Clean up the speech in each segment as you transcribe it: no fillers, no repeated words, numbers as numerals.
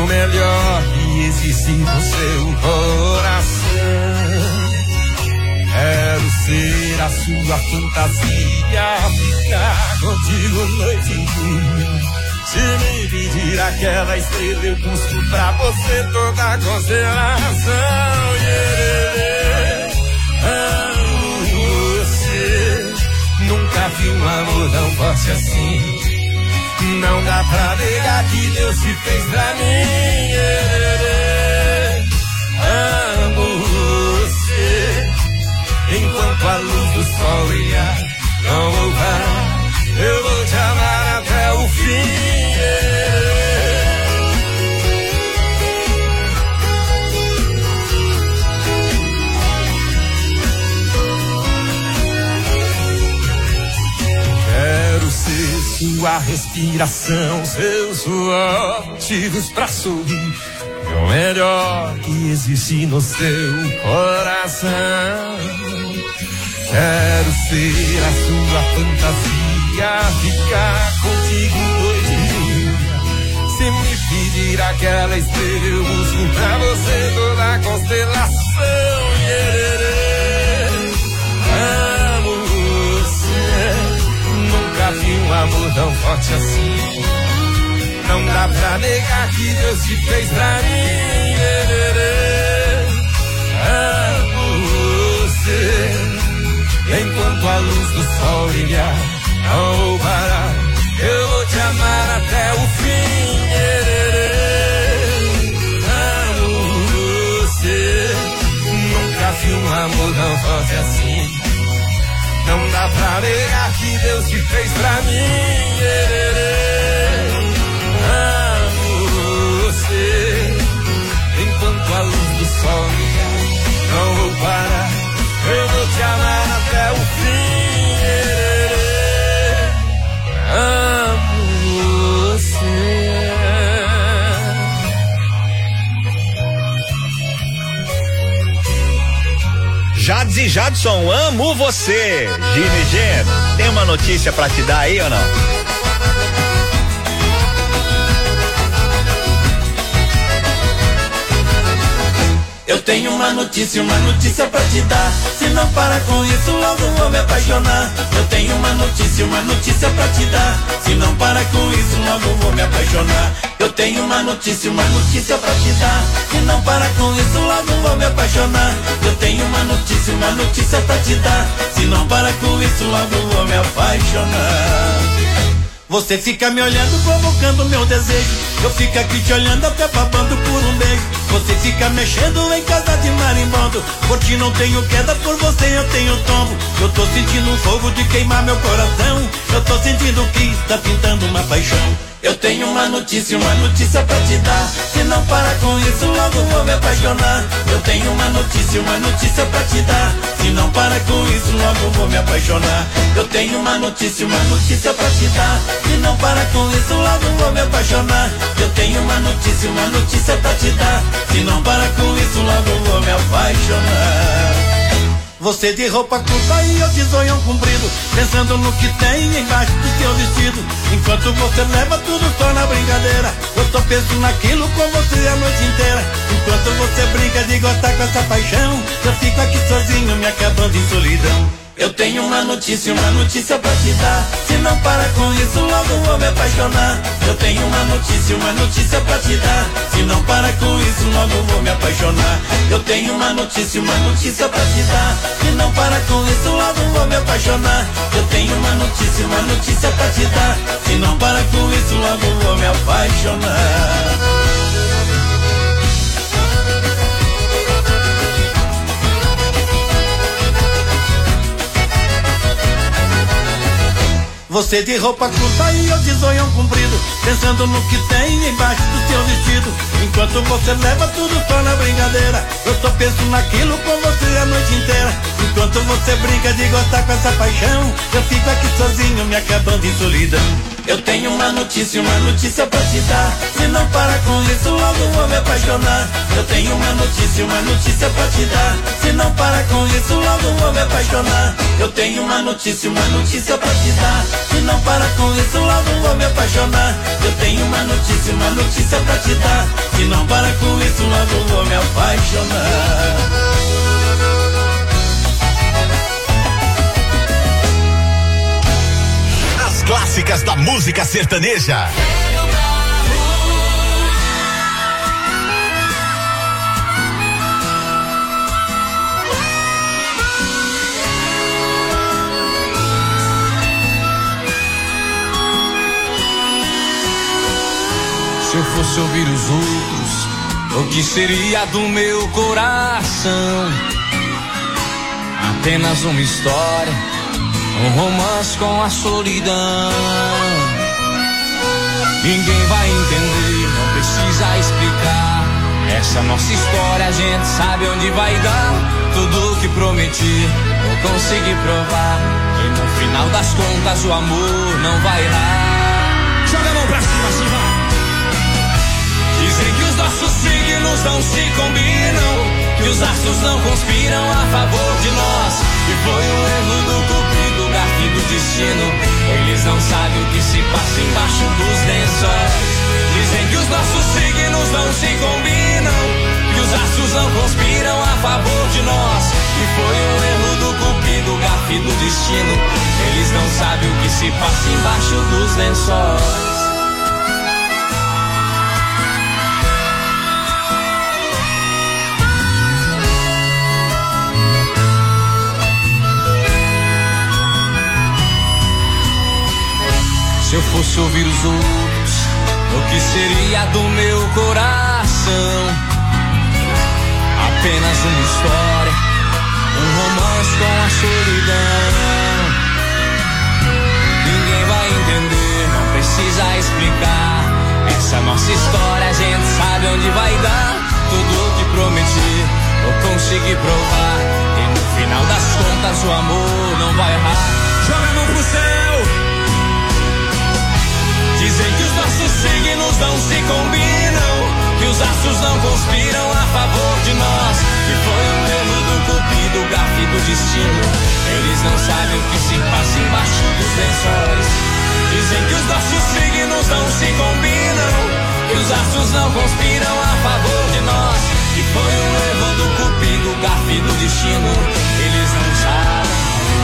melhor que existe no seu coração. Quero ser a sua fantasia, ficar contigo noite e dia. Se me pedir aquela estrela, eu busco pra você toda a constelação. Amo você, nunca vi um amor tão forte assim. Não dá pra negar que Deus te fez pra mim. Amo você, enquanto a luz do sol brilhar, não vou parar, eu vou te amar até o fim. Quero ser sua respiração, seu suor, motivos pra sorrir. É o melhor que existe no seu coração. Quero ser a sua fantasia, ficar contigo noite e dia. Se me pedir aquela estrela, eu busco pra você toda a constelação. Amo você, nunca vi um amor tão forte assim. Não dá pra negar que Deus te fez pra mim. Amo você, enquanto a luz do sol brilhar, não vou parar, eu vou te amar até o fim. Amo você, nunca vi um amor tão forte assim. Não dá pra negar que Deus te fez pra mim. Enquanto a luz do sol brilhar, não vou parar, eu vou te amar até o fim. Amo você. Jades e Jadson, amo você. Gino e Geno, tem uma notícia pra te dar aí ou não? Eu tenho uma notícia pra te dar. Se não parar com isso, logo vou me apaixonar. Eu tenho uma notícia pra te dar. Se não parar com isso, logo vou me apaixonar. Eu tenho uma notícia pra te dar. Se não parar com isso, logo vou me apaixonar. Eu tenho uma notícia pra te dar. Se não parar com isso, logo vou me apaixonar. Você fica me olhando, provocando meu desejo. Eu fico aqui te olhando, até babando por um beijo. Você fica mexendo em casa de marimbondo. Por ti não tenho queda, por você eu tenho tombo. Eu tô sentindo um fogo de queimar meu coração. Eu tô sentindo que tá pintando uma paixão. Eu tenho uma notícia pra te dar. Se não parar com isso, logo vou me apaixonar. Eu tenho uma notícia pra te dar. Se não parar com isso, logo vou me apaixonar. Eu tenho uma notícia pra te dar. Se não parar com isso, logo vou me apaixonar. Eu tenho uma notícia pra te dar. Se não parar com isso, logo vou me apaixonar. Você de roupa curta e eu de zoião comprido, pensando no que tem embaixo do seu vestido. Enquanto você leva tudo só na brincadeira, eu tô pensando naquilo com você a noite inteira. Enquanto você brinca de gostar com essa paixão, eu fico aqui sozinho me acabando em solidão. Eu tenho uma notícia pra te dar. Se não parar com isso, logo vou me apaixonar. Eu tenho uma notícia pra te dar. Se não parar com isso, logo vou me apaixonar. Eu tenho uma notícia pra te dar. Se não parar com isso, logo vou me apaixonar. Eu tenho uma notícia pra te dar. Se não parar com isso, logo vou me apaixonar. Você de roupa curta e eu de zoião comprido, pensando no que tem embaixo do seu vestido. Enquanto você leva tudo só na brincadeira, eu tô pensando naquilo com você a noite inteira. Enquanto você brinca de gostar com essa paixão, eu fico aqui sozinho me acabando em solidão. Eu tenho uma notícia pra te dar. Se não parar com isso, logo vou me apaixonar. Eu tenho uma notícia pra te dar. Se não parar com isso, logo vou me apaixonar. Eu tenho uma notícia pra te dar. Se não parar com isso, logo vou me apaixonar. Eu tenho uma notícia pra te dar. Se não parar com isso, logo vou me apaixonar. Clássicas da música sertaneja. Se eu fosse ouvir os outros, o que seria do meu coração? Apenas uma história, um romance com a solidão. Ninguém vai entender, não precisa explicar. Essa nossa história a gente sabe onde vai dar. Tudo que prometi, eu consegui provar. E no final das contas o amor não vai errar. Joga a mão pra cima, assim vai. Dizem que os nossos signos não se combinam, que os astros não conspiram a favor de nós. E foi um erro do cupido, gafe do destino. Eles não sabem o que se passa embaixo dos lençóis. Dizem que os nossos signos não se combinam, que os astros não conspiram a favor de nós. E foi um erro do cupido, gafe do destino. Eles não sabem o que se passa embaixo dos lençóis. Se eu fosse ouvir os outros, o que seria do meu coração? Apenas uma história, um romance com a solidão. Ninguém vai entender, não precisa explicar. Essa nossa história a gente sabe onde vai dar. Tudo o que prometi, eu consegui provar. E no final das contas o amor não vai errar. Joga a mão pro céu. Dizem que os nossos signos não se combinam, que os astros não conspiram a favor de nós. Que foi um erro do cupido, gafe do destino. Eles não sabem o que se passa embaixo dos lençóis. Dizem que os nossos signos não se combinam, que os astros não conspiram a favor de nós. Que foi um erro do cupido, gafe do destino. Eles não sabem.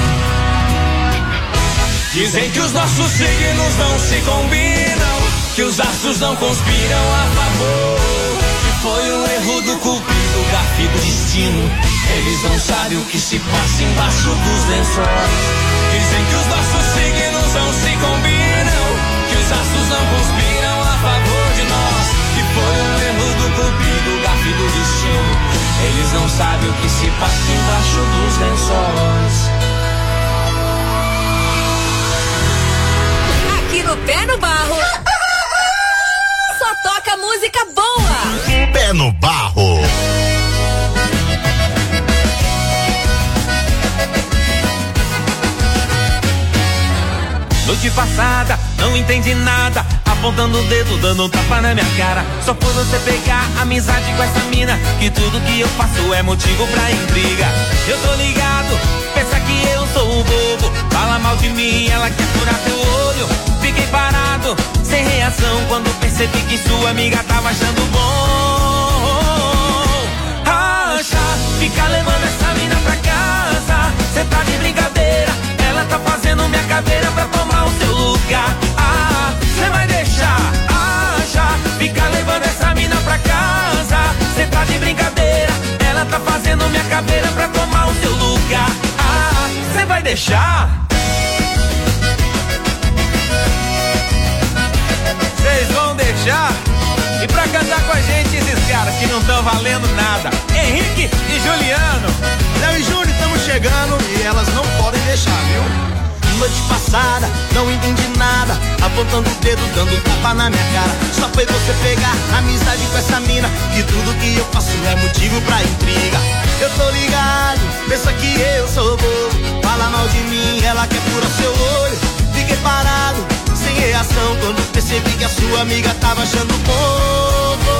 Dizem que os nossos signos não se combinam, que os astros não conspiram a favor. Que foi um erro do cupido, gafe do destino. Eles não sabem o que se passa embaixo dos lençóis. Dizem que os nossos signos não se combinam, que os astros não conspiram a favor de nós. Que foi um erro do cupido, gafe do destino. Eles não sabem o que se passa embaixo dos lençóis. Aqui no Pé no Barro só toca música boa. Pé no Barro. Noite passada, não entendi nada, apontando o dedo, dando um tapa na minha cara. Só foi você pegar amizade com essa mina, que tudo que eu faço é motivo pra intriga. Eu tô ligado, pensa que eu sou o bobo, fala mal de mim, ela quer furar teu olho. Fiquei parado, sem reação, quando percebi que sua amiga tava achando bom. Acha, fica levando essa mina pra casa, cê tá de brincadeira, ela tá fazendo minha caveira pra tomar o seu lugar. Ah, cê vai deixar, acha, fica levando essa mina pra casa, cê tá de brincadeira, ela tá fazendo minha caveira pra tomar o seu lugar. Ah, cê vai deixar? Vocês vão deixar? E pra cantar com a gente esses caras que não tão valendo nada, Henrique e Juliano. Léo e Júnior, estamos chegando e elas não podem deixar, viu? Noite passada, não entendi nada, apontando o dedo, dando tapa na minha cara. Só foi você pegar amizade com essa mina, que tudo que eu faço é motivo pra intriga. Eu tô ligado, pensa que eu sou bobo, fala mal de mim, ela quer furar seu olho. Fiquei parado, sem reação, percebi que a sua amiga tava achando pouco.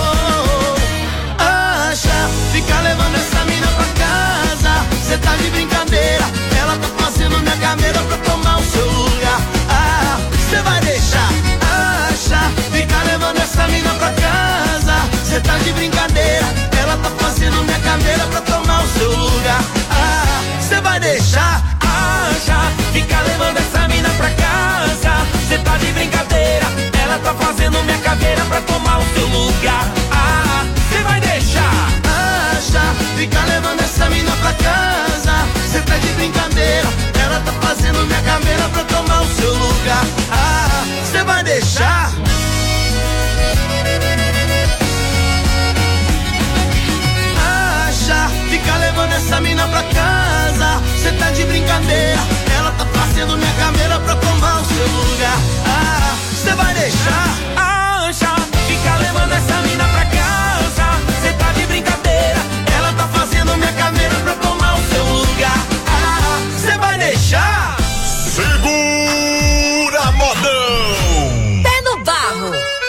Acha, fica levando essa mina pra casa. Cê tá de brincadeira, ela tá fazendo minha caveira pra tomar o seu lugar. Ah, cê vai deixar? Acha, fica levando essa mina pra casa. Cê tá de brincadeira, ela tá fazendo minha caveira pra tomar o seu lugar. Ah, cê vai deixar? Acha, fica levando essa mina pra casa. Cê tá de brincadeira, ela tá fazendo minha caveira pra tomar o seu lugar. Ah, cê vai deixar? Acha, fica levando essa mina pra casa. Cê tá de brincadeira, ela tá fazendo minha caveira pra tomar o seu lugar. Ah, cê vai deixar? Acha, fica levando essa mina pra casa. Cê tá de brincadeira, ela tá fazendo minha caveira pra tomar o seu lugar. Ah, cê vai deixar? Acha, fica levando essa mina pra casa. Cê tá de brincadeira, ela tá fazendo minha caveira pra tomar o seu lugar. Ah, cê vai deixar? Segura, modão! Pé no barro.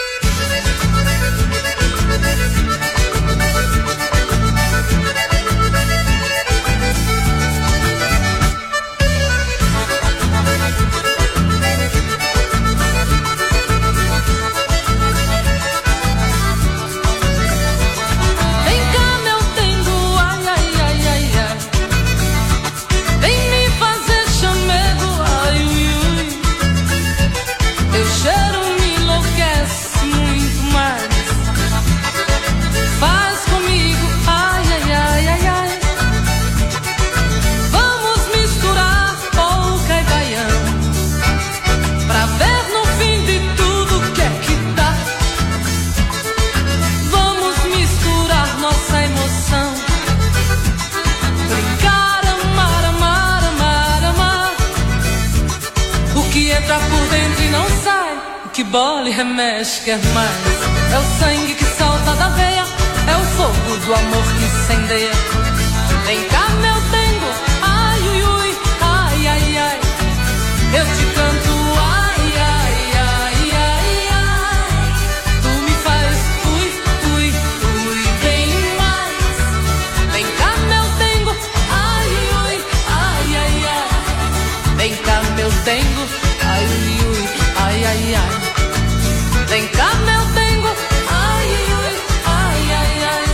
Que bola e remexe, quer mais. É o sangue que salta da veia, é o fogo do amor que incendeia. Vem cá, meu dengo, ai, ui, ui, ai, ai, ai. Eu te canto, ai, ai, ai, ai, ai. Tu me faz, ui, ui, ui, bem mais. Vem cá, meu dengo, ai, ui, ai, ai, ai. Vem cá, meu dengo, ai, ui, ui, ai, ai, ai. Vem cá, meu dengo, ai, ai, ai, ai, ai.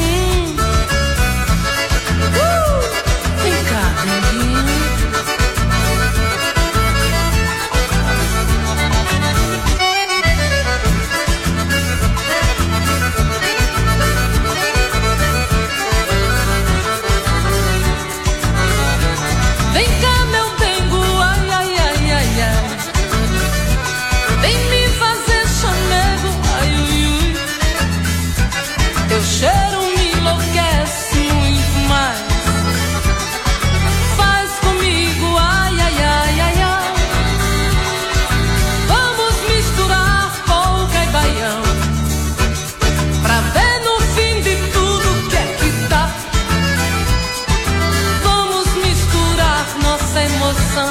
Vem cá, denguinho. Vem cá, meu dengo, ai, ai, ai, ai, ai. Vem me fazer chamego, ai, ui, ui. Teu cheiro me enlouquece muito mais. Faz comigo, ai, ai, ai, ai, ai. Vamos misturar polca e baião, pra ver no fim de tudo que é que dá. Vamos misturar nossa emoção,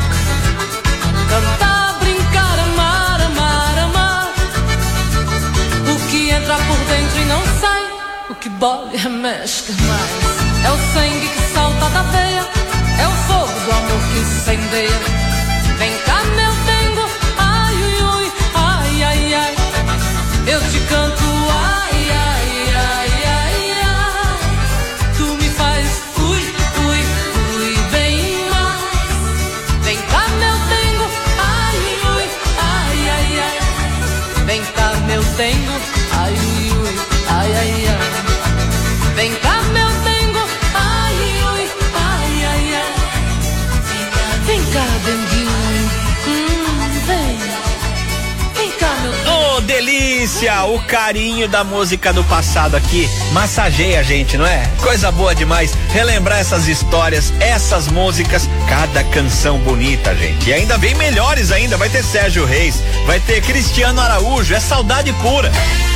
cantar, brincar, amar, amar, amar. O que entra por dentro e não sai, o que bola e remexe mais. É o sangue que salta da veia, é o fogo do amor que incendeia. Vem cá, meu dengo, ai, ui, ui, ai, ai, ai. Eu te canto, ai, ai, ai, ai, ai. Tu me faz, ui, ui, ui, bem mais. Vem cá, meu dengo, ai, ui, ai, ai, ai. Vem cá, meu dengo, ai, ui, ui, ai, ai, ai. Vem cá, meu dengo, ai, ui, ai, ai, ai. Vem cá, denguinho, vem. Vem cá, meu dengo. Ô, delícia! O carinho da música do passado aqui massageia a gente, não é? Coisa boa demais relembrar essas histórias, essas músicas, cada canção bonita, gente. E ainda vem melhores ainda, vai ter Sérgio Reis, vai ter Cristiano Araújo, é saudade pura.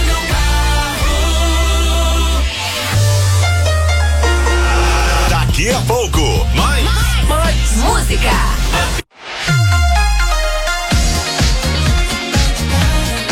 Daqui a pouco, mais Música.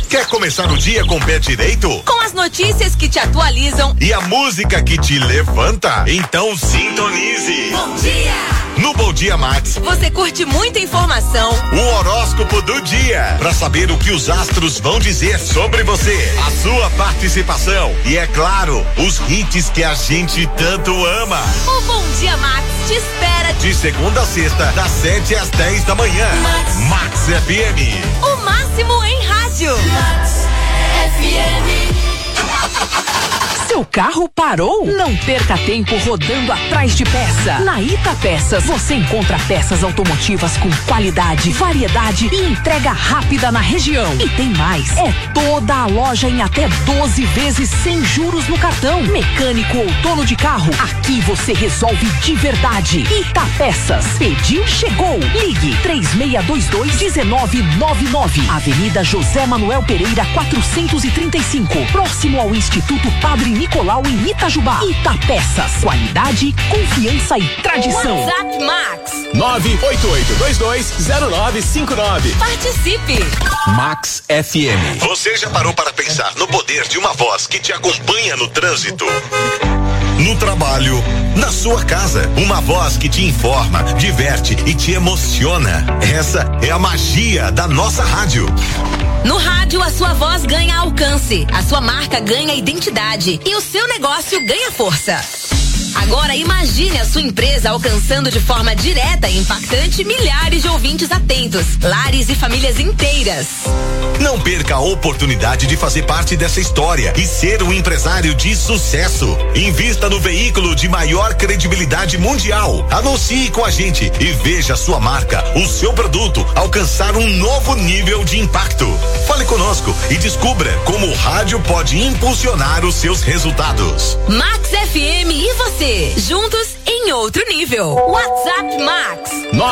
Quer começar o dia com o pé direito? Com as notícias que te atualizam e a música que te levanta? Então sintonize. Bom dia! No Bom Dia Max, você curte muita informação. O horóscopo do dia, para saber o que os astros vão dizer sobre você, a sua participação e, é claro, os hits que a gente tanto ama. O Bom Dia Max te espera de segunda a sexta, das 7 às 10 da manhã. Max FM. O máximo em rádio. Max FM. Seu carro parou? Não perca tempo rodando atrás de peça. Na Ita Peças você encontra peças automotivas com qualidade, variedade e entrega rápida na região. E tem mais, é toda a loja em até 12 vezes sem juros no cartão. Mecânico ou dono de carro, aqui você resolve de verdade. Ita Peças, pediu, chegou. Ligue 3622-1999. Avenida José Manuel Pereira 435, próximo ao Instituto Padre Nicolau em Itajubá. Itapeças, qualidade, confiança e tradição. WhatsApp Max 988220959. Participe. Max FM. Você já parou para pensar no poder de uma voz que te acompanha no trânsito, no trabalho, na sua casa? Uma voz que te informa, diverte e te emociona. Essa é a magia da nossa rádio. No rádio, a sua voz ganha alcance, a sua marca ganha identidade e o seu negócio ganha força. Agora imagine a sua empresa alcançando de forma direta e impactante milhares de ouvintes atentos, lares e famílias inteiras. Não perca a oportunidade de fazer parte dessa história e ser um empresário de sucesso. Invista no veículo de maior credibilidade mundial. Anuncie com a gente e veja a sua marca, o seu produto alcançar um novo nível de impacto. Fale conosco e descubra como o rádio pode impulsionar os seus resultados. Max FM e você, juntos em outro nível. WhatsApp Max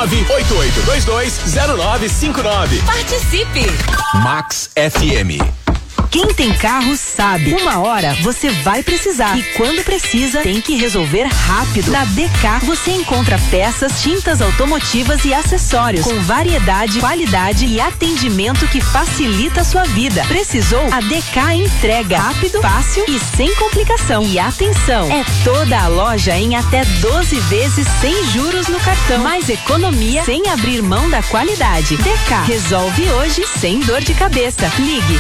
988220959. Participe. Max FM. Quem tem carro sabe, uma hora você vai precisar e quando precisa tem que resolver rápido. Na DK você encontra peças, tintas automotivas e acessórios com variedade, qualidade e atendimento que facilita a sua vida. Precisou? A DK entrega rápido, fácil e sem complicação. E atenção, é toda a loja em até 12 vezes sem juros no cartão. Mais economia sem abrir mão da qualidade. DK resolve hoje sem dor de cabeça. Ligue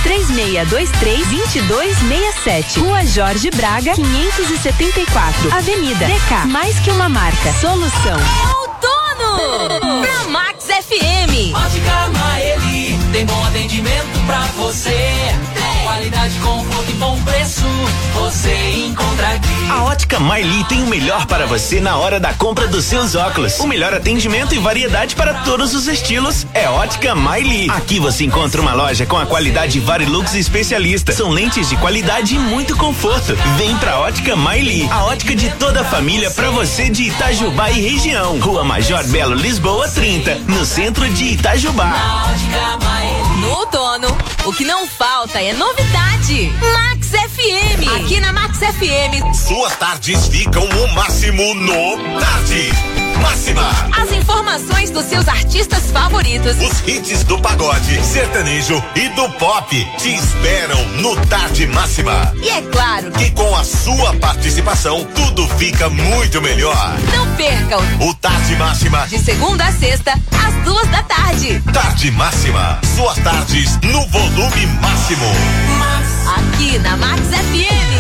3623-2267. Rua Jorge Braga, 574. Avenida DK. Mais que uma marca. Solução. Outono! Na Max FM. Ótica Maeli tem bom atendimento pra você. Qualidade, conforto e bom preço. Você encontra aqui. A Ótica Maeli tem o melhor para você na hora da compra dos seus óculos. O melhor atendimento e variedade para todos os estilos é Ótica Maeli. Aqui você encontra uma loja com a qualidade Varilux especialista. São lentes de qualidade e muito conforto. Vem pra Ótica Maeli, a ótica de toda a família pra você de Itajubá e região. Rua Major Belo, Lisboa 30, no centro de Itajubá. No outono, o que não falta é novidade. Max FM. Aqui na Max FM, suas tardes ficam o máximo no Tarde Máxima. As informações dos seus artistas favoritos, os hits do pagode, sertanejo e do pop te esperam no Tarde Máxima. E é claro que com a sua participação tudo fica muito melhor. Não perca o Tarde Máxima de segunda a sexta às 2 da tarde. Tarde Máxima, suas tardes no volume máximo. Aqui na Max FM.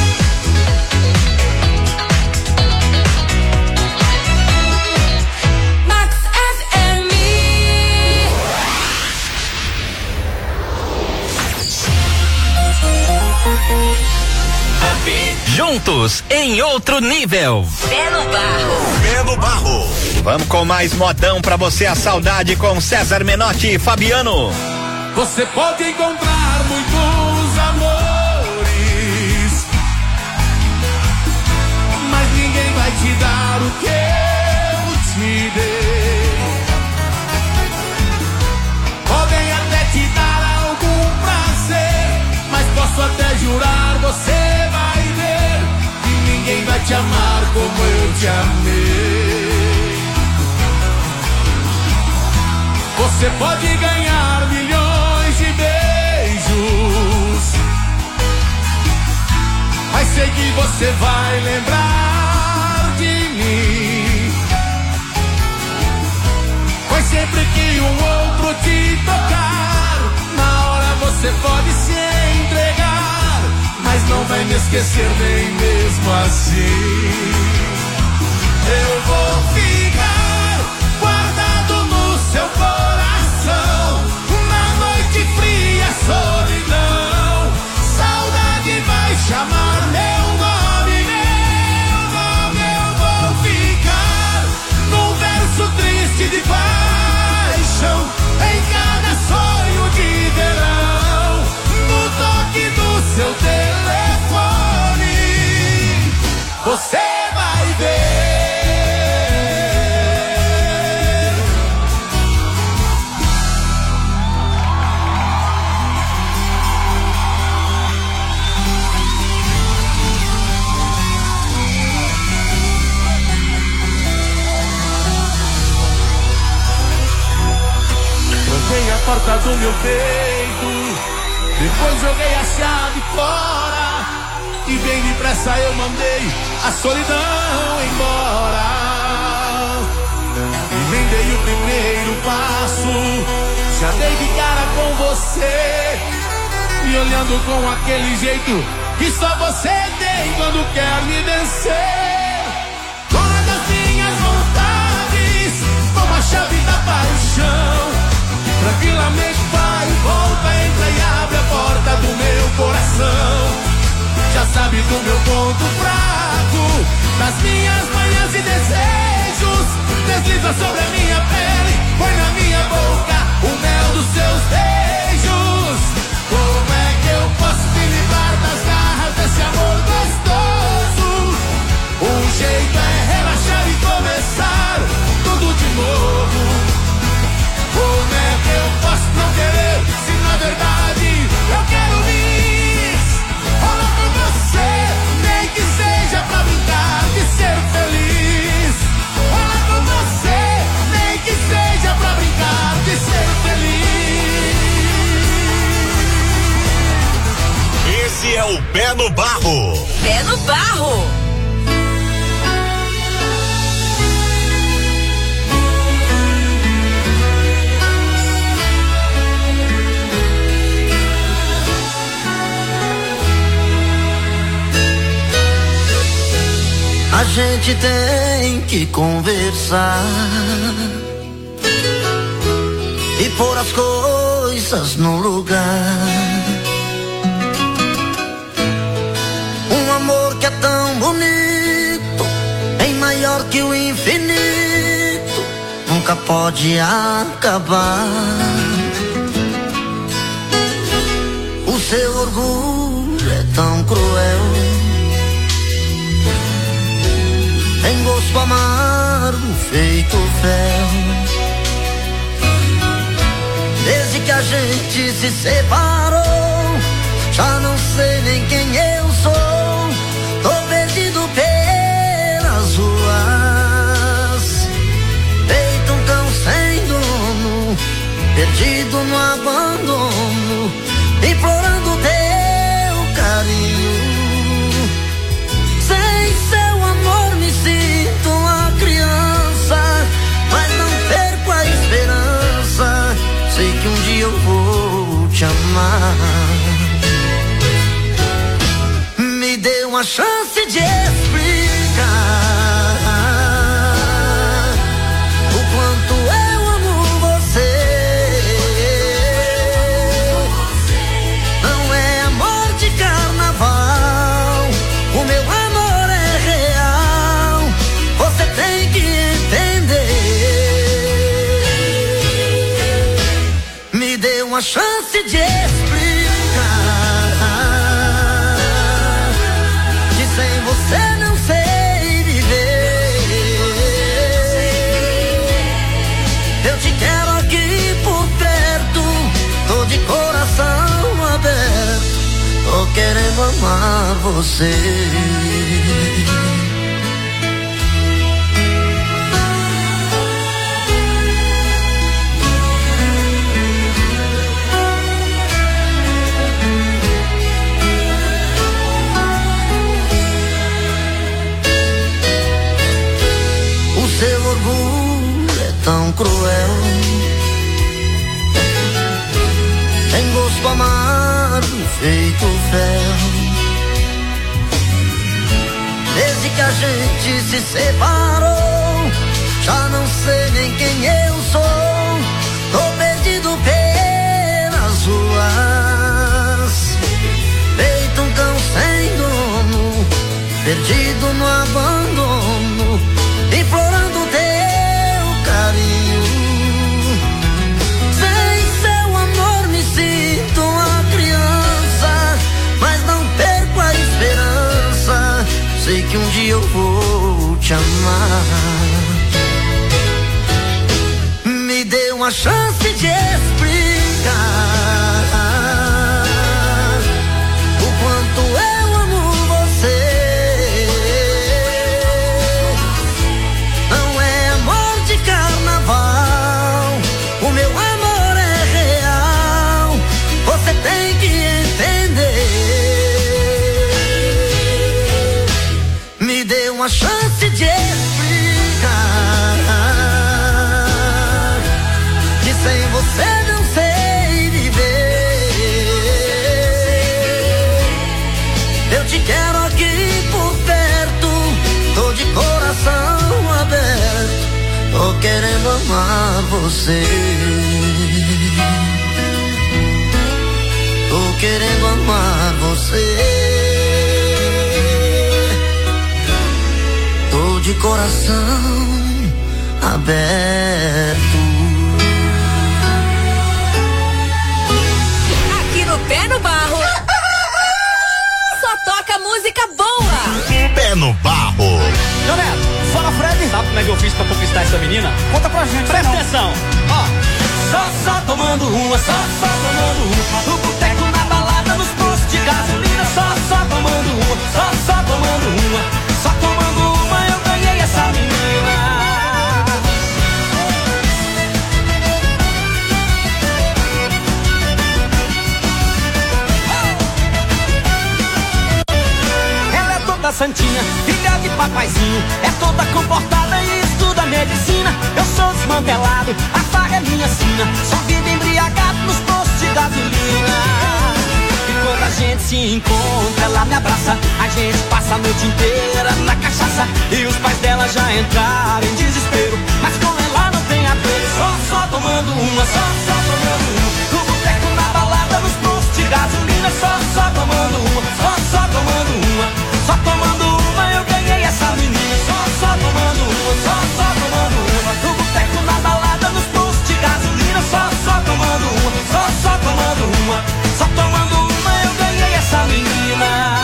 Juntos em outro nível. Pé no barro. Pé no barro. Vamos com mais modão pra você, a saudade com César Menotti e Fabiano. Você pode encontrar muitos amores, mas ninguém vai te dar o que eu te dei. Podem até te dar algum prazer, mas posso até jurar, você vai ver que ninguém vai te amar como eu te amei. Você pode ganhar milhões de beijos, esquecer nem mesmo assim. Eu vou ficar guardado no seu coração, na noite fria, solidão. Saudade vai chamar meu nome, eu vou ficar num verso triste de paixão, em cada sonho de verão, no toque do seu telefone, você vai ver. Tranquei a porta do meu peito, depois joguei a chave fora, e bem depressa eu mandei a solidão embora. E nem dei o primeiro passo, já dei de cara com você, me olhando com aquele jeito que só você tem quando quer me vencer. Dona das minhas vontades, como a chave da paixão, tranquilamente vai e volta, entra e abre a porta do meu coração. Já sabe do meu ponto fraco, das minhas manhas e desejos, desliza sobre a minha pele, põe na minha boca o mel dos seus beijos. Como é que eu posso me livrar das garras desse amor gostoso? Um jeito é relaxar e começar tudo de novo. Como é que eu posso não querer, se na verdade eu quero vir? Olha pra você, nem que seja pra brincar de ser feliz. Olha pra você, nem que seja pra brincar de ser feliz. Esse é o Pé no Barro. Pé no Barro. A gente tem que conversar e pôr as coisas no lugar. Um amor que é tão bonito, bem maior que o infinito, nunca pode acabar. O seu orgulho é tão cruel, tem gosto amargo feito fel. Desde que a gente se separou, já não sei nem quem eu sou. Tô perdido pelas ruas, feito um cão sem dono, perdido no abandono, implorando teu carinho. Sem seu amor me sinto uma criança, mas não perco a esperança, sei que um dia eu vou te amar. Me dê uma chance de explicar o quanto eu amo você. Não é amor de carnaval, o meu amor é real, você tem que entender. Me dê uma chance de explicar que sem você não sei viver. Eu te quero aqui por perto, tô de coração aberto, tô querendo amar você. Seu orgulho é tão cruel, tem gosto amargo feito fel. que a gente se separou, já não sei nem quem eu sou. Tô perdido pelas ruas, feito um cão sem dono, perdido no abandono, implorando teu carinho. Sem seu amor me sinto uma criança, mas não perco a esperança, sei que um dia eu vou te amar. Me dê uma chance de explicar o quanto eu amo você. Não é amor de carnaval, o meu amor é real, você tem que entender. Me dê uma chance de explicar que sem você não sei viver. Eu te quero aqui por perto, tô de coração aberto, tô querendo amar você. Tô querendo amar você. Tô de coração aberto. Aqui no Pé no Barro só toca música boa. Pé no Barro. Seu Neto, fala Fred. Sabe como é que eu fiz pra conquistar essa menina? Conta pra gente. Presta atenção. Ó, só tomando uma, só tomando uma. No boteco, na balada, nos postos de gasolina. Só tomando uma, só tomando uma. Só tomando uma eu ganhei essa menina. Ela é toda santinha, filha de papaizinho, é toda comportada e estuda medicina. Eu sou desmantelado, a farra é minha sina, só vive embriagado nos postos de gasolina. E quando a gente se encontra, ela me abraça, a gente passa a noite inteira na cachaça. E os pais dela já entraram em desespero, mas com ela não tem apelo. Só tomando uma, só tomando uma. No boteco, na balada, nos postos de gasolina. Só tomando uma, só tomando uma. Só tomando uma eu ganhei essa menina. Só tomando uma, só tomando uma. No boteco, na balada, nos postos de gasolina. Só tomando uma, só tomando uma. Só tomando uma eu ganhei essa menina.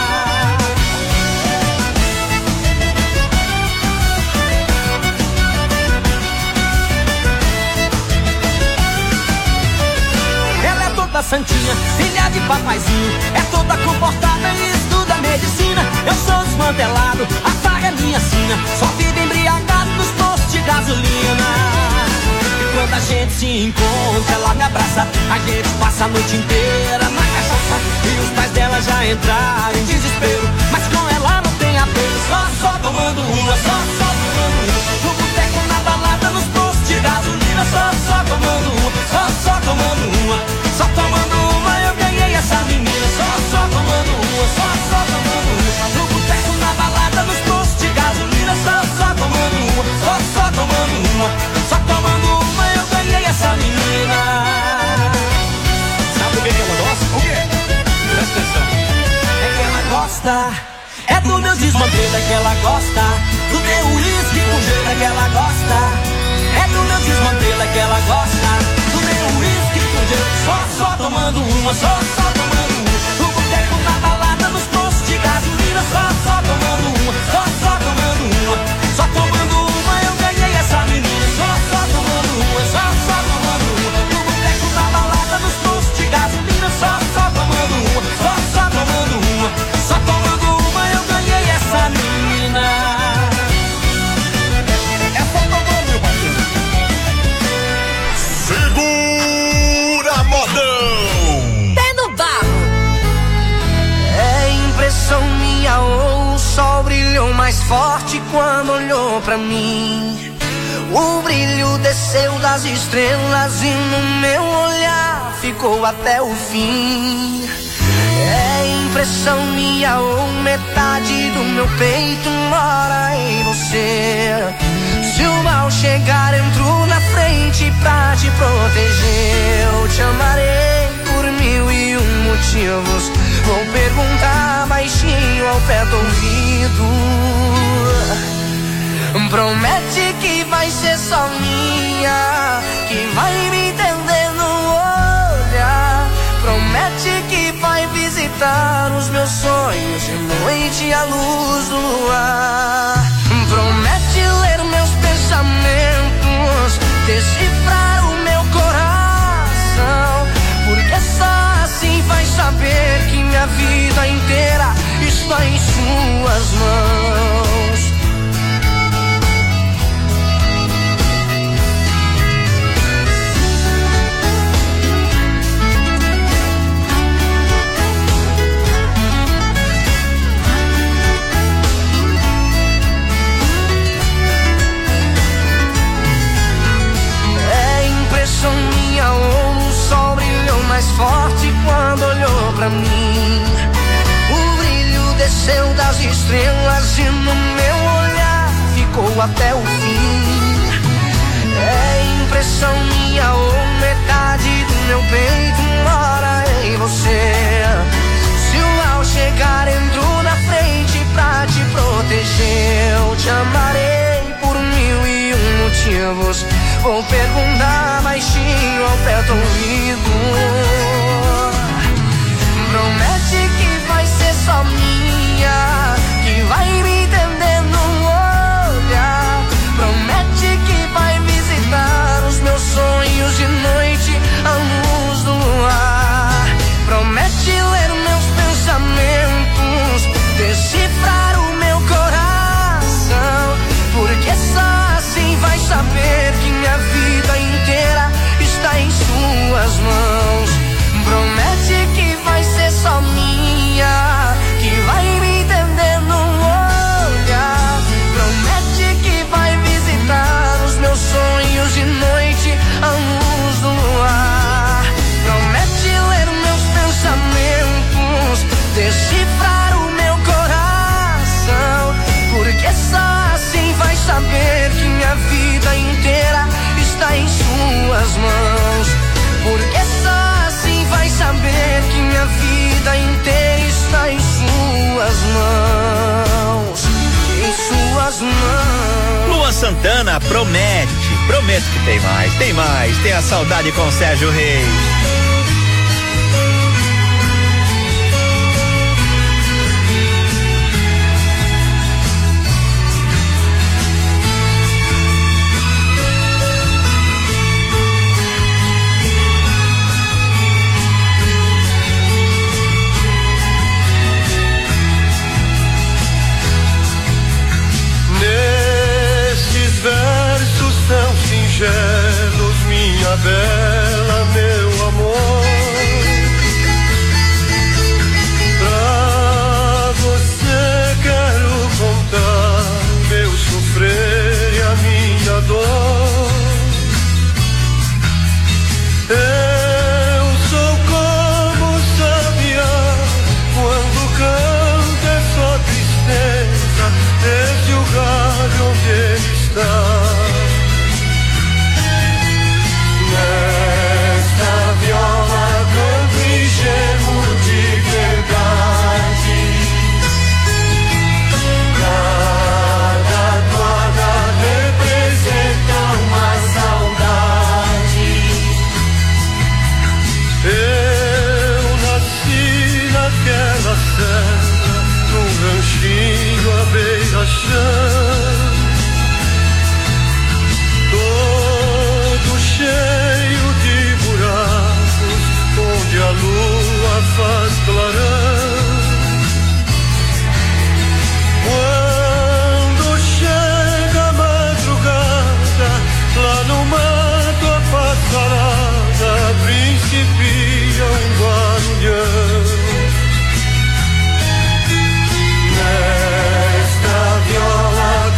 Santinha, filha de papaizinho, é toda comportada e estuda medicina. Eu sou desmantelado, a farra é minha sina, só vive embriagado nos postos de gasolina. E quando a gente se encontra, ela me abraça, a gente passa a noite inteira na cachaça. E os pais dela já entraram em desespero, mas com ela não tem apelo. Só tomando uma, só tomando uma. No boteco, na balada, nos postos de gasolina. Só tomando uma, só tomando uma. Só tomando uma eu ganhei essa menina. Só tomando uma, só tomando uma. No boteco, na balada, nos postos de gasolina. Só tomando uma, só tomando uma. Só tomando uma eu ganhei essa menina. Sabe o que ela gosta? O quê? Presta atenção. É que ela gosta, é do meu desmantelo, é que ela gosta. Do meu uísque com gelo, é que ela gosta. É do meu desmantelo, é que ela gosta. Do meu uísque com gelo. Só tomando uma, só tomando uma. No boteco, na balada, nos postos de gasolina. Só tomando uma, só tomando uma. Só tomando uma eu ganhei essa menina. Só tomando uma, só tomando uma. No boteco, na balada, nos postos de gasolina. Só tomando uma, só tomando uma. Só tomando uma eu ganhei essa menina. É só tomando, meu parceiro. Segura, modão! Pé no Barro. É impressão minha ou o sol brilhou mais forte quando olhou pra mim? O brilho desceu das estrelas e no meu olhar ficou até o fim. É impressão minha ou metade do meu peito mora em você. Se o mal chegar, entro na frente pra te proteger. Eu te amarei por 1001 motivos. Vou perguntar baixinho ao pé do ouvido. Promete que vai ser só minha, que vai me entender no olhar. Promete que vai visitar os meus sonhos de noite à luz do luar. Promete ler meus pensamentos, decifrar o meu coração, porque só assim vai saber que minha vida inteira está em suas mãos. Minha ou o sol brilhou mais forte quando olhou pra mim. O brilho desceu das estrelas e no meu olhar ficou até o fim. É impressão minha ou metade do meu peito mora em você. Se o mal chegar, entro na frente pra te proteger. Eu te amarei por 1001 motivos. Vou perguntar baixinho ao pé do ouvido. Promete que vai ser só minha, que vai me entender no olhar. Promete que vai visitar os meus sonhos de noite à luz do luar. Promete ler meus pensamentos, decifrar o meu coração, porque só assim vai saber que minha vida inteira está em suas mãos. Promete que vai ser só minha, que vai me entender no olhar. Promete que vai visitar os meus sonhos de noite à luz do luar. Promete ler meus pensamentos, decifrar o meu coração, porque só assim vai saber que minha vida inteira está em suas mãos. Porque só assim vai saber que minha vida inteira está em suas mãos. Em suas mãos. Luan Santana, promete. Prometo que tem mais, tem mais. Tem a saudade com Sérgio Reis. Singelos, minha bela, meu amor, pra você quero contar meu sofrer e a minha dor. Eu sou como sabiá, quando canta é só tristeza, desde o galho onde ele está. Nesta viola canto e gemo de verdade. Cada toada representa uma saudade. Eu nasci naquela serra, num ranchinho à beira-chão, cheio de buracos, onde a lua faz clarão. Quando chega a madrugada, lá no mato a passarada principia um barulhão. Nesta viola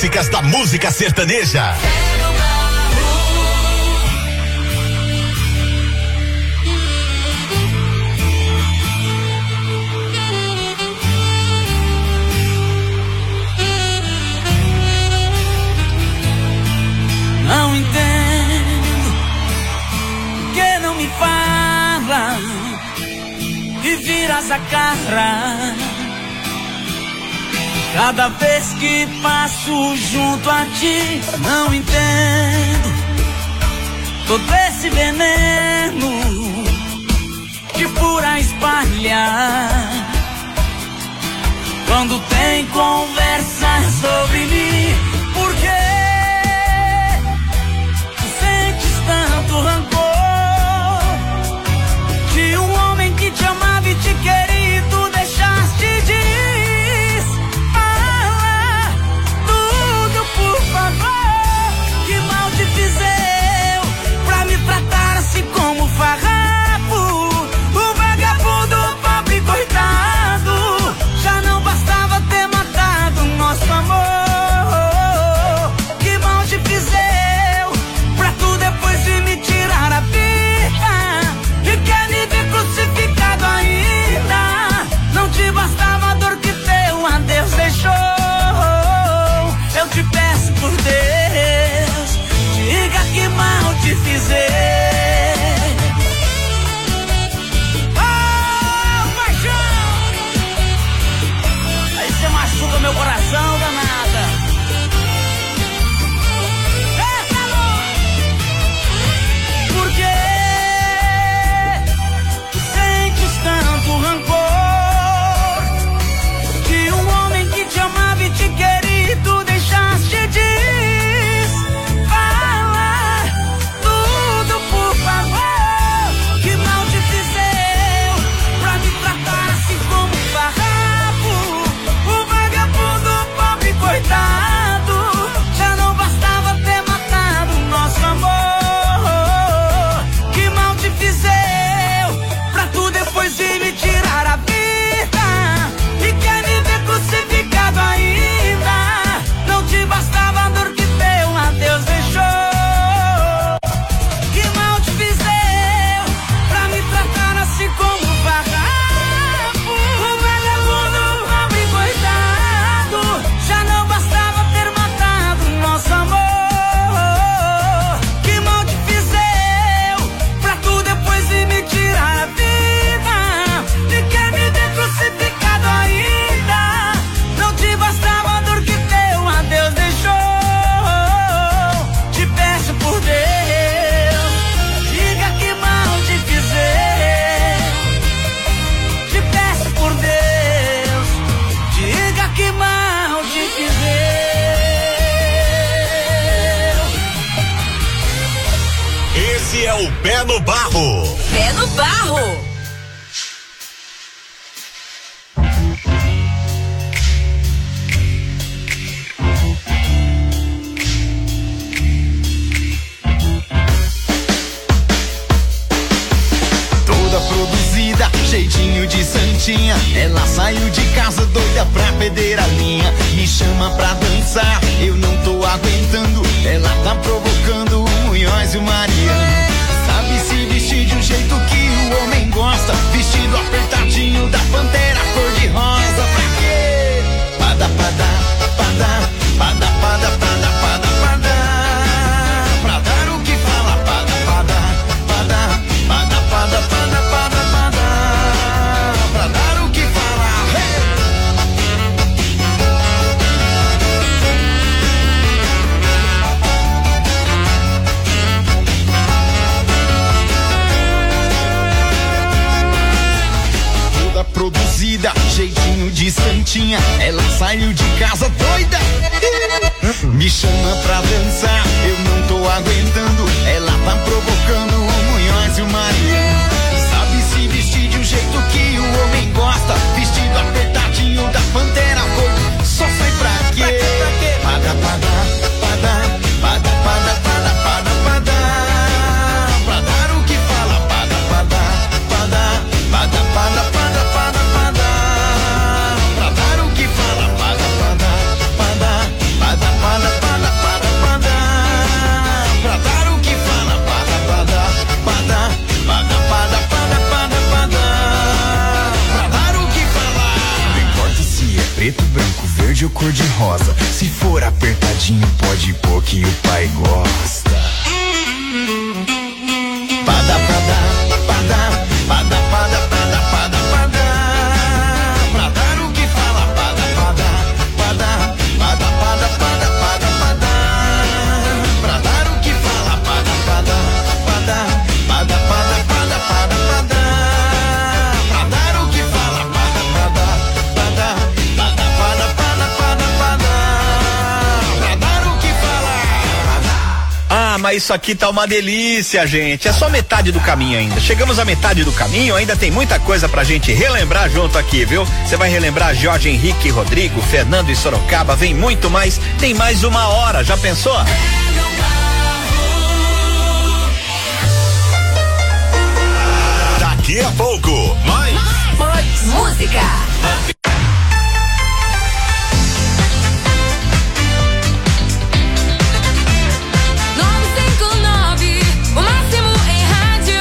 clássicas da música sertaneja. Não entendo que não me fala e viras a cara cada vez que passo junto a ti. Não entendo todo esse veneno que por aí espalha quando tem conversa sobre mim. Por quê? Tanto rancor de um homem que te amava e te queria, tu deixaste de falar tudo, por favor. Que mal te fiz eu pra me tratar assim como farrapo? O vagabundo, pobre coitado, já não bastava ter matado nosso amor. Que mal te fiz eu pra tu depois de me tirar a vida e quer me ver crucificado ainda. Não te bastava a dor que teu adeus deixou. Eu te peço por Deus, diga que mal te fiz eu. Oh, paixão! Aí você machuca meu coração, danada. Pé no Barro. Pé no Barro. Toda produzida, jeitinho de santinha. Ela saiu de casa doida pra perder a linha. Me chama pra dançar, eu não tô aguentando. Ela tá provocando o Munhoz e o Mariano. Sabe se vestir de um jeito que o homem gosta. Vestido apertadinho da Pantera cor de rosa. Pra quê? Pada, pada, pada, pada, pada, pada, pada, pada. Pra dar o que fala. Pada, pada, pada, pada, pada, pada, pada, pada. Pra dar o que fala. Hey! Produzida, jeitinho de santinha. Ela saiu de casa doida. Me chama pra dançar, eu não tô aguentando. Ela tá provocando o Munhoz e o Mariano. Sabe se vestir de um jeito que o homem gosta. Vestido apertadinho da Pantera cor. Só sei pra quê? Pada, pada, pada, pada, pada, pada, pada, pada. Pra dar o que fala. Pada, pada, pada, pada, pada, pada. Pra dar o que fala, pada, pada, pada, pada, pada, cor-de-rosa. Se for apertadinho, pode pôr que o pai gosta. Pada, pada, pada, pada, pada, pada, pada, pada. Pra dar o que fala, pada, pada, pada, pada, pada, pada, pada, pada. Pra dar o que fala, pada, pada, pada, pada, pada, pada, pada, pada. Pra dar o que fala, pada, pada, pada, pada, pada, pada, pada, pada. Pra dar o que fala. Ah, mas isso aqui tá uma delícia, gente. É só metade do caminho ainda. Chegamos à metade do caminho, ainda tem muita coisa pra gente relembrar junto aqui, viu? Você vai relembrar Jorge Henrique, Rodrigo, Fernando e Sorocaba, vem muito mais. Tem mais 1 hora, já pensou? Daqui a pouco, mais música. 959, o máximo em rádio.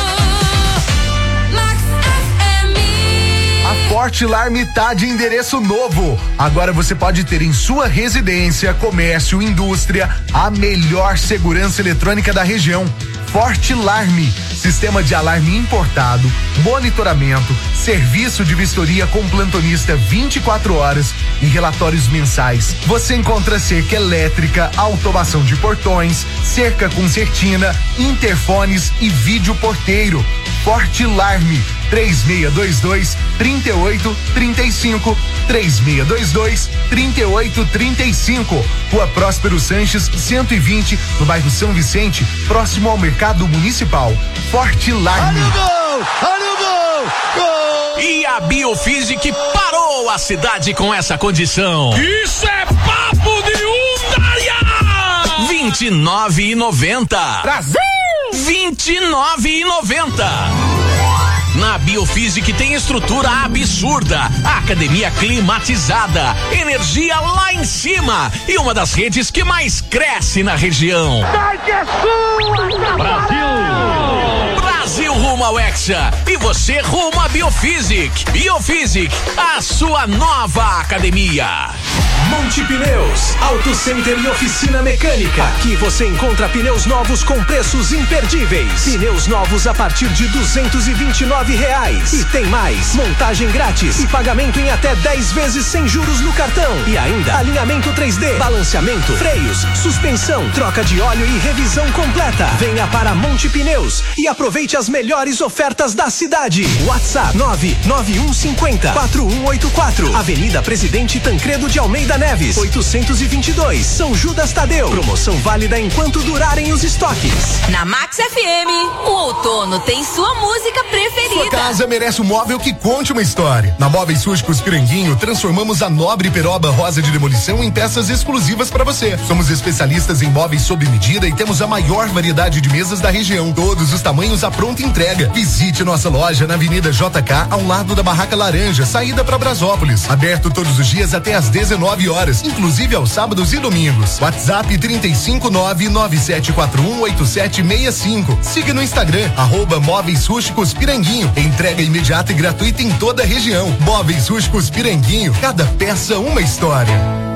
Max FM. A Forte Larme tá de endereço novo. Agora você pode ter em sua residência, comércio, indústria, a melhor segurança eletrônica da região. Forte Larme, sistema de alarme importado, monitoramento, serviço de vistoria com plantonista 24 horas e relatórios mensais. Você encontra cerca elétrica, automação de portões, cerca com certina, interfones e vídeo porteiro. Forte Larme, 3622-3835, 3622-3835. Rua Próspero Sanches, 120, no bairro São Vicente, próximo ao Mercado Municipal. Forte Larme. Olha o gol! Olha o gol! Gol! E a Biofísic parou a cidade com essa condição. Isso é papo de Undaia! 29,90. Brasil! 29,90. Na Biofísic tem estrutura absurda, academia climatizada, energia lá em cima e uma das redes que mais cresce na região. Brasil! Brasil rumo ao Hexa e você rumo à Biofísic. Biofísic, a sua nova academia. Monte Pneus, Auto Center e oficina mecânica. Aqui você encontra pneus novos com preços imperdíveis. Pneus novos a partir de R$229. E tem mais, montagem grátis e pagamento em até 10 vezes sem juros no cartão. E ainda alinhamento 3D, balanceamento, freios, suspensão, troca de óleo e revisão completa. Venha para Monte Pneus e aproveite as melhores ofertas da cidade. WhatsApp 99150-4184. Avenida Presidente Tancredo de Almeida Neves, 822, São Judas Tadeu. Promoção válida enquanto durarem os estoques. Na Max FM, o outono tem sua música preferida. Sua casa merece um móvel que conte uma história. Na Móveis Rústicos Piranguinho, transformamos a nobre peroba rosa de demolição em peças exclusivas para você. Somos especialistas em móveis sob medida e temos a maior variedade de mesas da região. Todos os tamanhos à pronta entrega. Visite nossa loja na Avenida JK, ao lado da Barraca Laranja, saída para Brasópolis. Aberto todos os dias até às 19 horas, inclusive aos sábados e domingos. WhatsApp 35997418765. Siga no Instagram, @Móveis Rústicos Piranguinho. Entrega imediata e gratuita em toda a região. Móveis Rústicos Piranguinho, cada peça uma história.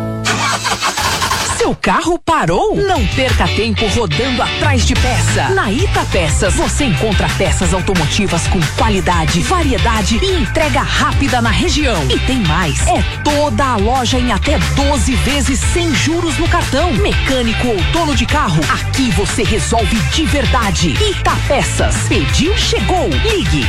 Seu carro parou? Não perca tempo rodando atrás de peça. Na Ita Peças, você encontra peças automotivas com qualidade, variedade e entrega rápida na região. E tem mais, é toda a loja em até 12 vezes sem juros no cartão. Mecânico ou dono de carro, aqui você resolve de verdade. Ita Peças, pediu, chegou. Ligue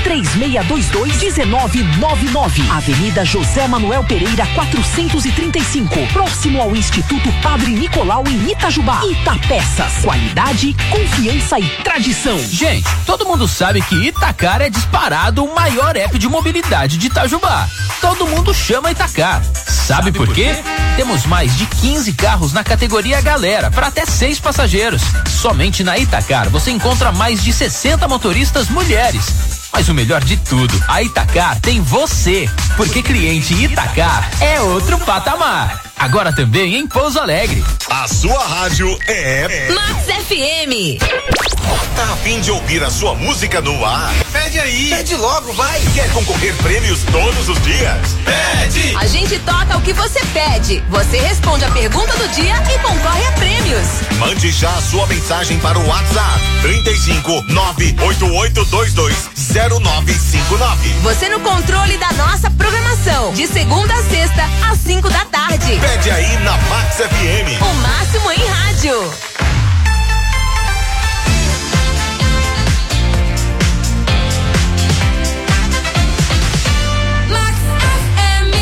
3622-1999. Avenida José Manuel Pereira 435, próximo ao Instituto Padre Nicolau em Itajubá. Itapeças, qualidade, confiança e tradição. Gente, todo mundo sabe que Itacar é disparado o maior app de mobilidade de Itajubá. Todo mundo chama Itacar. Sabe por quê? Temos mais de 15 carros na categoria Galera, para até 6 passageiros. Somente na Itacar você encontra mais de 60 motoristas mulheres. Mas o melhor de tudo, a Itacar tem você, porque cliente Itacar é outro patamar. Agora também em Pouso Alegre. A sua rádio é Max FM. Tá a fim de ouvir a sua música no ar? Pede aí. Pede logo, vai. Quer concorrer prêmios todos os dias? Pede. A gente toca o que você pede. Você responde a pergunta do dia e concorre a prêmios. Mande já a sua mensagem para o WhatsApp 35 98822 0959. Você no controle da nossa programação, de segunda a sexta, às 5 da tarde. Pede aí na Max FM. O máximo em rádio. Max FM.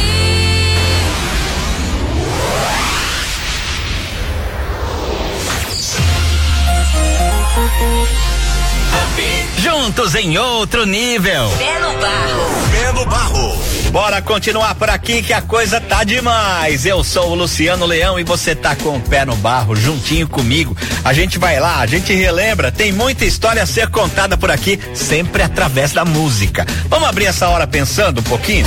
Juntos em outro nível. Pé no barro. Pé no barro. Bora continuar por aqui que a coisa tá demais. Eu sou o Luciano Leão e você tá com o pé no barro juntinho comigo. A gente vai lá, a gente relembra, tem muita história a ser contada por aqui, sempre através da música. Vamos abrir essa hora pensando um pouquinho?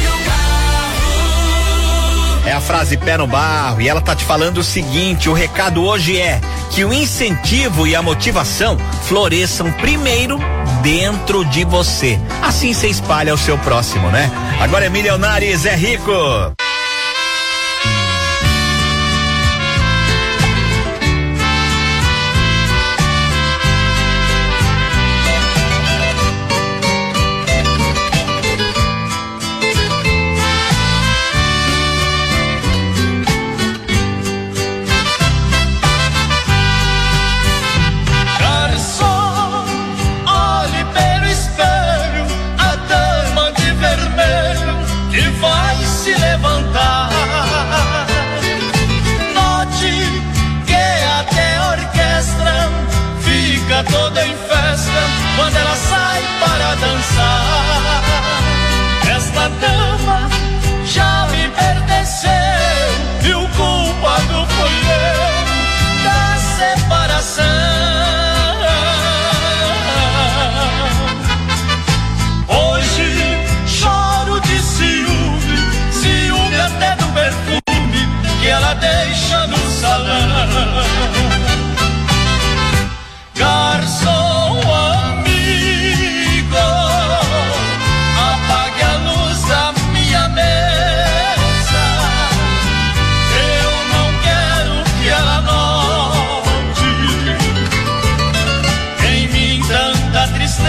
É a frase pé no barro e ela tá te falando o seguinte, o recado hoje é que o incentivo e a motivação floresçam primeiro dentro de você. Assim você espalha o seu próximo, né? Agora é milionário e Zé Rico. Toda em festa quando ela sai para dançar. Esta dama já me pertenceu e o culpado fui eu da separação. Hoje choro de ciúme, ciúme até do perfume que ela deixa no salão. Garçom amigo, apague a luz da minha mesa. Eu não quero que ela note em mim tanta tristeza.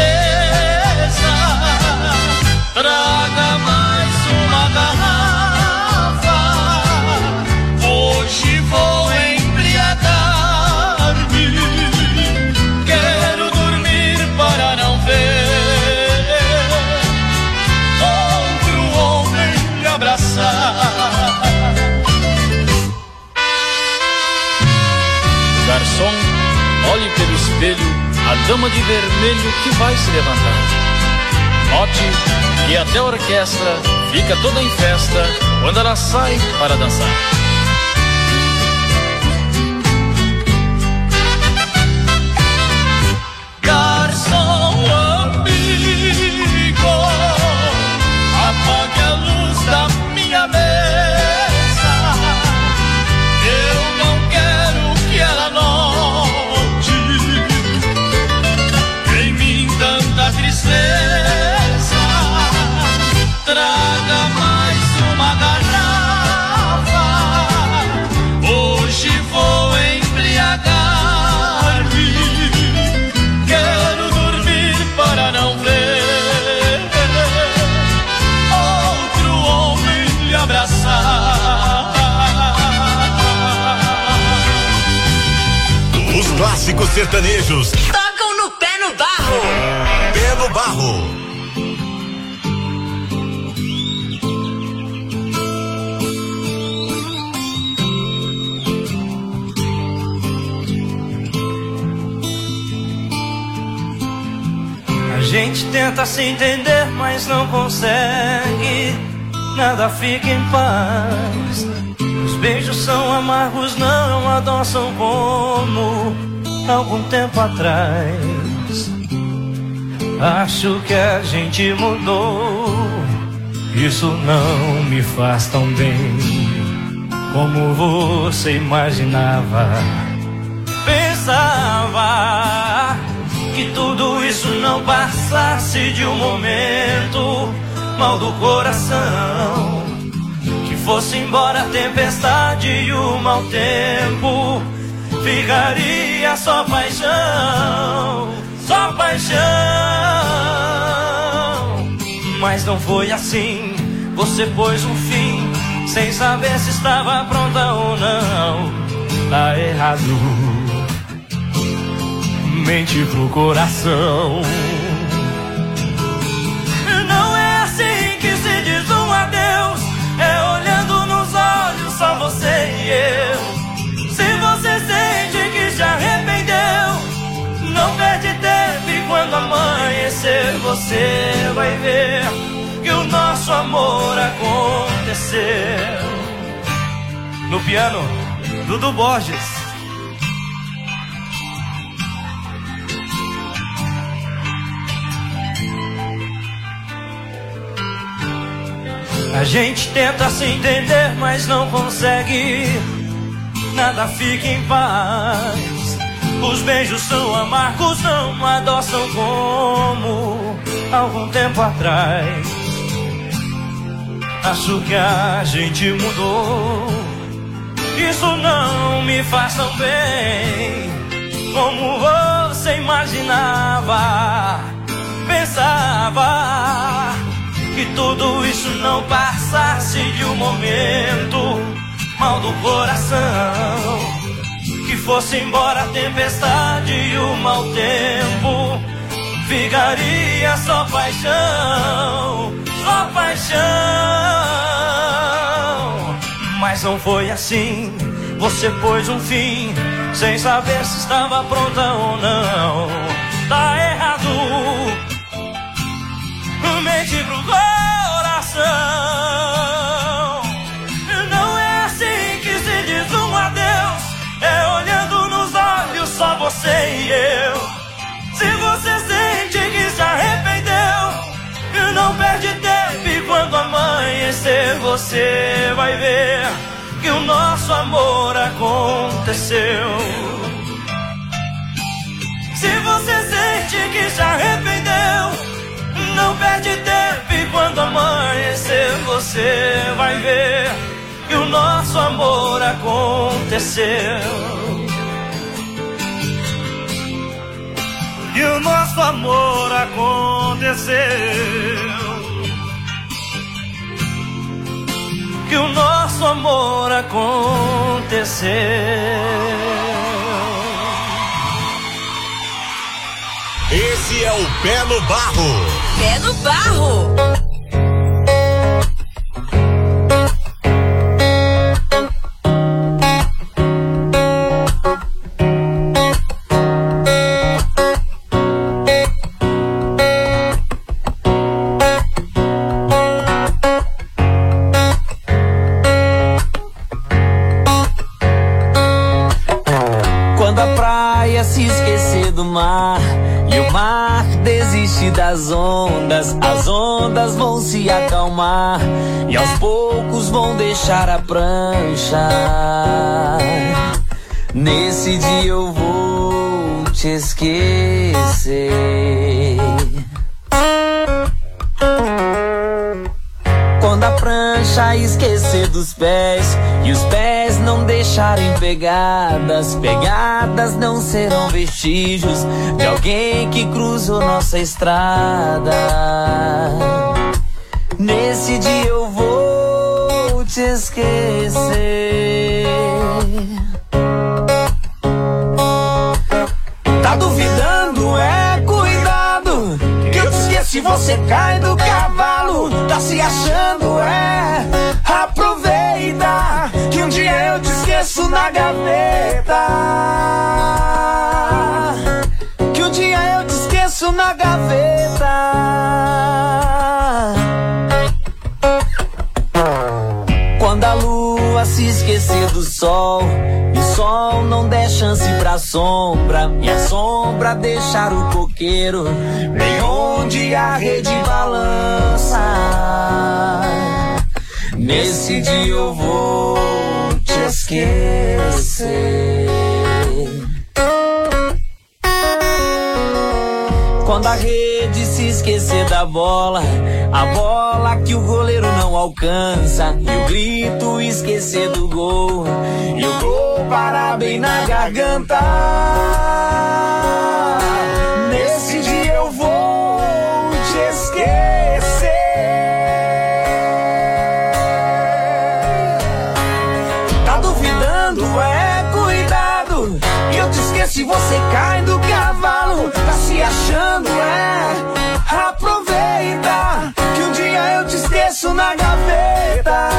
Traga mais uma garrafa. Hoje vou embriagar. Garçom, olhe pelo espelho a dama de vermelho que vai se levantar. Note que até a orquestra fica toda em festa quando ela sai para dançar. Garçom amigo, apague a luz da minha mesa. Eu não quero que ela note em mim tanta tristeza. Traga mais uma garrafa. Hoje vou embriagar-me. Quero dormir para não ver outro homem lhe abraçar. Os clássicos sertanejos Tocam no pé no barro. Pé no barro. A gente tenta se entender, mas não consegue. Nada fica em paz. Os beijos são amargos, não adoçam como algum tempo atrás. Acho que a gente mudou. Isso não me faz tão bem como você imaginava. Pensava que tudo isso não passasse de um momento mal do coração, que fosse embora a tempestade e o mau tempo, ficaria só paixão, só paixão. Mas não foi assim, você pôs um fim, sem saber se estava pronta ou não. Tá errado, mente pro coração. Não é assim que se diz um adeus, é olhando nos olhos só você e eu. Se você sente que se arrependeu, não perde tempo e quando amanhecer você vai ver que o nosso amor aconteceu. No piano, Dudu Borges. A gente tenta se entender, mas não consegue. Nada fica em paz. Os beijos são amargos, não adoçam como algum tempo atrás. Acho que a gente mudou. Isso não me faz tão bem como você imaginava. Pensava que tudo isso não passasse de um momento mal do coração, que fosse embora a tempestade e o mau tempo, ficaria só paixão, só paixão. Mas não foi assim, você pôs um fim, sem saber se estava pronta ou não. Tá errado, mente pro coração. Não é assim que se diz um adeus, é olhando nos olhos só você e eu. Se você sente que se arrependeu, não perde tempo e quando amanhecer você vai ver que o nosso amor aconteceu. Se você sente que se arrependeu, não perde tempo e quando amanhecer você vai ver que o nosso amor aconteceu. Que o nosso amor aconteceu. Que o nosso amor aconteceu. Esse é o Pé no Barro. Pé no Barro. Quando a praia se esquecer do mar e o mar desiste das ondas, as ondas vão se acalmar e aos poucos vão deixar a prancha. Nesse dia eu vou te esquecer. Quando a prancha esquecer dos pés e os pés não deixarem pegadas, pegadas não serão vestígios de alguém que cruzou nossa estrada. Nesse dia eu vou te esquecer. Tá duvidando? É cuidado, que eu te esqueço e você cai do cavalo. Tá se achando? É aproveita, que um dia eu te esqueço na gaveta. Que um dia eu te esqueço na gaveta. Quando a lua se esquecer do sol e o sol não der chance pra sombra e a sombra deixar o coqueiro bem onde a rede balança, nesse dia eu vou te esquecer. Quando a rede se esquecer da bola, a bola que o goleiro não alcança, e o grito esquecer do gol, e o gol parar bem na garganta. Nesse dia eu vou te esquecer. Tá duvidando? É, cuidado, que eu te esqueço e você cai do cavalo. Tá se achando? É, aproveita, que um dia eu te esqueço na gaveta.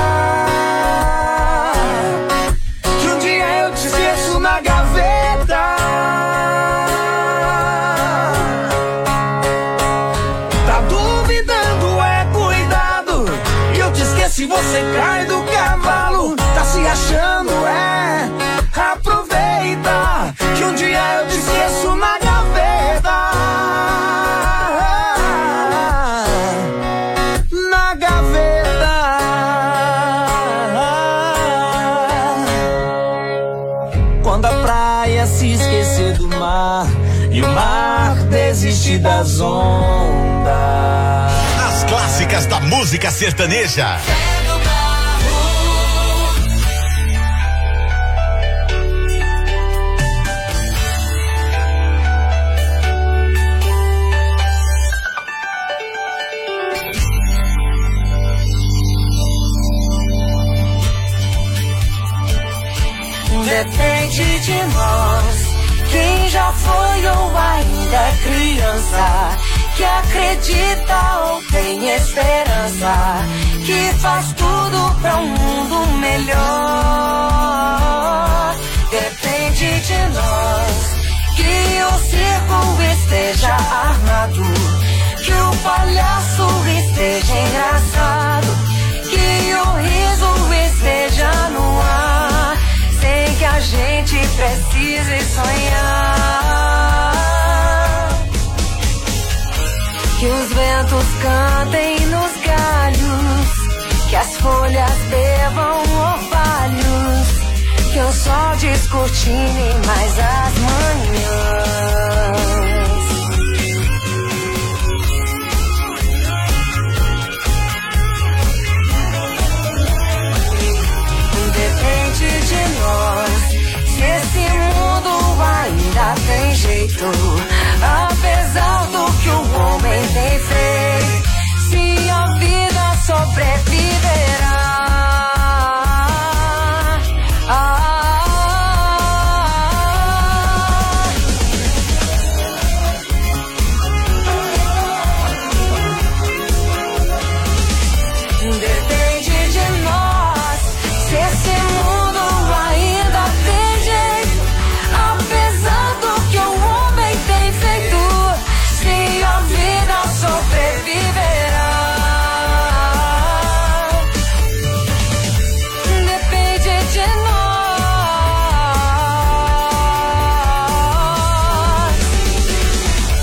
Que um dia eu te esqueço na gaveta. Tá duvidando? É, cuidado, que eu te esqueço e você cai do cavalo. Tá se achando? É, aproveita, que um dia eu te esqueço na gaveta. Na gaveta. Quando a praia se esquecer do mar e o mar desistir das ondas. As clássicas da música sertaneja. Depende de nós, quem já foi ou ainda é criança, que acredita ou tem esperança, que faz tudo pra um mundo melhor. Depende de nós, que o circo esteja armado, que o palhaço esteja engraçado, que o riso esteja no ar, sem que a gente precise sonhar. Que os ventos cantem nos galhos, que as folhas bevam orvalhos, que o sol descortine mais as manhãs.